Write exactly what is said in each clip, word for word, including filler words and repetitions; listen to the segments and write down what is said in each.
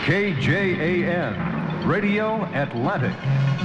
K J A N, Radio Atlantic.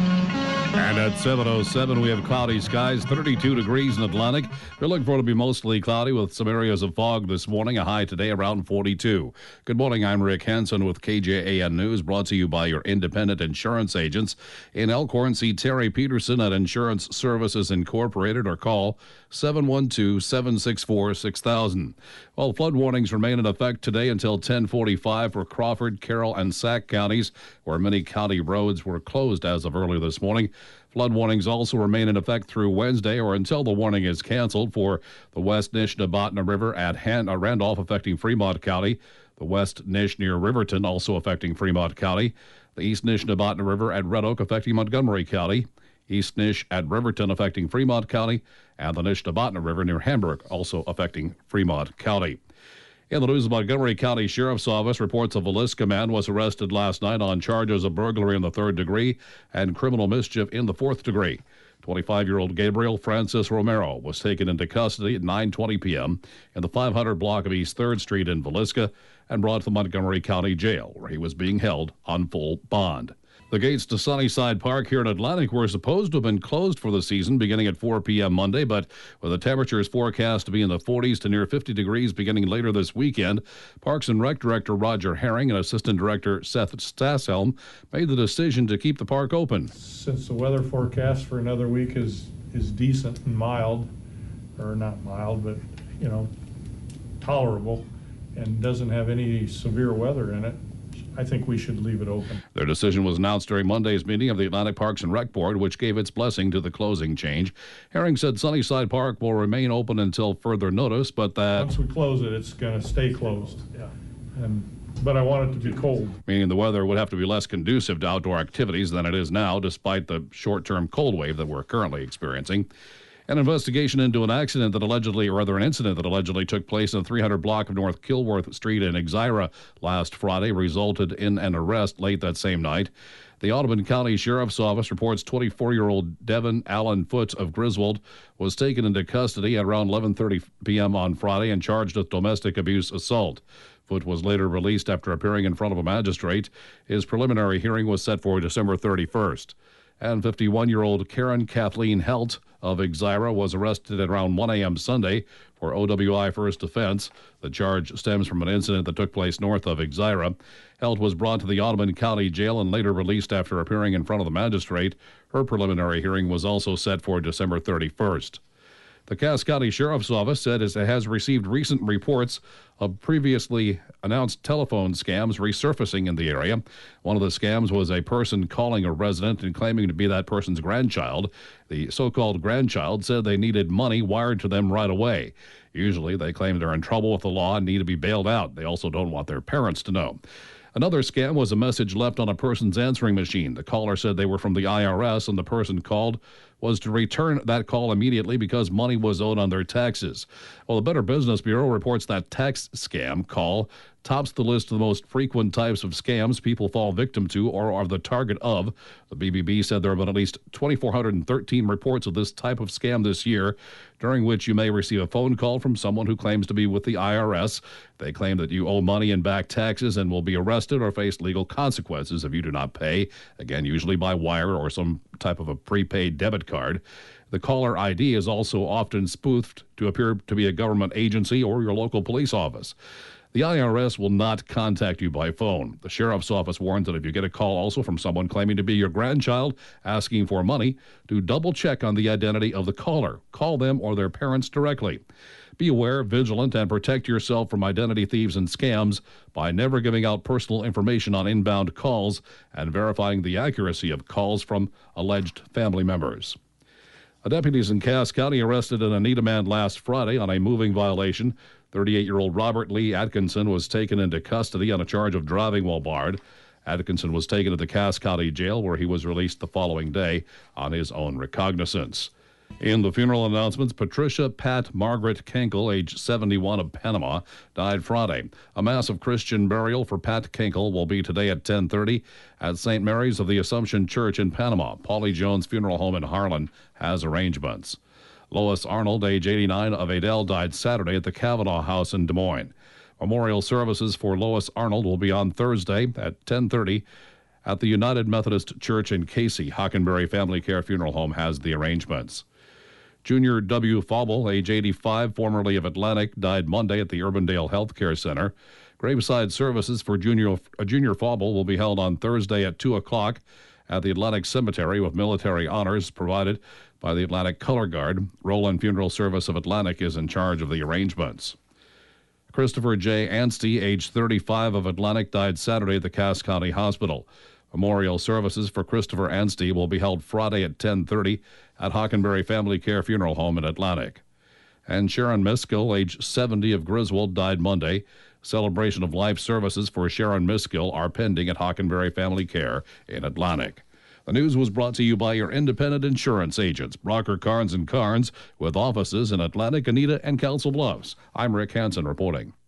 And at seven oh seven, we have cloudy skies, thirty-two degrees in Atlantic. We're looking for it to be mostly cloudy with some areas of fog this morning, a high today around forty-two. Good morning, I'm Rick Hansen with K J A N News, brought to you by your independent insurance agents. In Elkhorn, see Terry Peterson at Insurance Services Incorporated or call seven one two, seven six four, six thousand. Well, flood warnings remain in effect today until ten forty-five for Crawford, Carroll, and Sac counties, where many county roads were closed as of earlier this morning. Flood warnings also remain in effect through Wednesday or until the warning is canceled for the West Nishnabotna River at Han- uh, Randolph, affecting Fremont County, the West Nish near Riverton, also affecting Fremont County, the East Nishnabotna River at Red Oak, affecting Montgomery County, East Nish at Riverton, affecting Fremont County, and the Nishnabotna River near Hamburg, also affecting Fremont County. In the news, the Montgomery County Sheriff's Office reports a Villisca man was arrested last night on charges of burglary in the third degree and criminal mischief in the fourth degree. twenty-five-year-old Gabriel Francis Romero was taken into custody at nine twenty p.m. in the five hundred block of East third Street in Villisca and brought to the Montgomery County Jail, where he was being held on full bond. The gates to Sunnyside Park here in Atlantic were supposed to have been closed for the season beginning at four p.m. Monday, but with the temperatures forecast to be in the forties to near fifty degrees beginning later this weekend, Parks and Rec Director Roger Herring and Assistant Director Seth Stasshelm made the decision to keep the park open. Since the weather forecast for another week is, is decent and mild, or not mild, but, you know, tolerable, and doesn't have any severe weather in it, I think we should leave it open. Their decision was announced during Monday's meeting of the Atlantic Parks and Rec Board, which gave its blessing to the closing change. Herring said Sunnyside Park will remain open until further notice, but that... Once we close it, it's going to stay closed. Yeah. And, but I want it to be cold. Meaning the weather would have to be less conducive to outdoor activities than it is now, despite the short-term cold wave that we're currently experiencing. An investigation into an accident that allegedly, or rather an incident that allegedly took place in the three hundred block of North Kilworth Street in Exira last Friday resulted in an arrest late that same night. The Audubon County Sheriff's Office reports twenty-four-year-old Devin Allen Foote of Griswold was taken into custody at around eleven thirty p.m. on Friday and charged with domestic abuse assault. Foote was later released after appearing in front of a magistrate. His preliminary hearing was set for December thirty-first. And fifty-one-year-old Karen Kathleen Helt of Exira was arrested at around one a.m. Sunday for O W I first offense. The charge stems from an incident that took place north of Exira. Helt was brought to the Audubon County Jail and later released after appearing in front of the magistrate. Her preliminary hearing was also set for December thirty-first. The Cass County Sheriff's Office said it has received recent reports of previously announced telephone scams resurfacing in the area. One of the scams was a person calling a resident and claiming to be that person's grandchild. The so-called grandchild said they needed money wired to them right away. Usually they claim they're in trouble with the law and need to be bailed out. They also don't want their parents to know. Another scam was a message left on a person's answering machine. The caller said they were from the I R S, and the person called was to return that call immediately because money was owed on their taxes. Well, the Better Business Bureau reports that tax scam call tops the list of the most frequent types of scams people fall victim to or are the target of. The B B B said there have been at least two thousand four hundred thirteen reports of this type of scam this year, during which you may receive a phone call from someone who claims to be with the I R S. They claim that you owe money in back taxes and will be arrested or face legal consequences if you do not pay, again, usually by wire or some type of a prepaid debit card. The caller I D is also often spoofed to appear to be a government agency or your local police office. The I R S will not contact you by phone. The Sheriff's Office warns that if you get a call also from someone claiming to be your grandchild asking for money, do double check on the identity of the caller. Call them or their parents directly. Be aware, vigilant, and protect yourself from identity thieves and scams by never giving out personal information on inbound calls and verifying the accuracy of calls from alleged family members. A deputies in Cass County arrested an Anita man last Friday on a moving violation. thirty-eight-year-old Robert Lee Atkinson was taken into custody on a charge of driving while barred. Atkinson was taken to the Cass County Jail, where he was released the following day on his own recognizance. In the funeral announcements, Patricia Pat Margaret Kenkel, age seventy-one, of Panama, died Friday. A mass of Christian burial for Pat Kenkel will be today at ten thirty at Saint Mary's of the Assumption Church in Panama. Paulie Jones Funeral Home in Harlan has arrangements. Lois Arnold, age eighty-nine, of Adel, died Saturday at the Kavanaugh House in Des Moines. Memorial services for Lois Arnold will be on Thursday at ten thirty at the United Methodist Church in Casey. Hockenberry Family Care Funeral Home has the arrangements. Junior W. Fauble, age eighty-five, formerly of Atlantic, died Monday at the Urbandale Health Care Center. Graveside services for Junior, uh, Junior Fauble will be held on Thursday at two o'clock at the Atlantic Cemetery with military honors provided by the Atlantic Color Guard. Roland Funeral Service of Atlantic is in charge of the arrangements. Christopher J. Anstey, age thirty-five, of Atlantic, died Saturday at the Cass County Hospital. Memorial services for Christopher Anstey will be held Friday at ten thirty at Hockenberry Family Care Funeral Home in Atlantic. And Sharon Miskill, age seventy, of Griswold, died Monday. Celebration of life services for Sharon Miskill are pending at Hockenberry Family Care in Atlantic. The news was brought to you by your independent insurance agents, Brocker Carnes and Carnes, with offices in Atlantic, Anita, and Council Bluffs. I'm Rick Hansen reporting.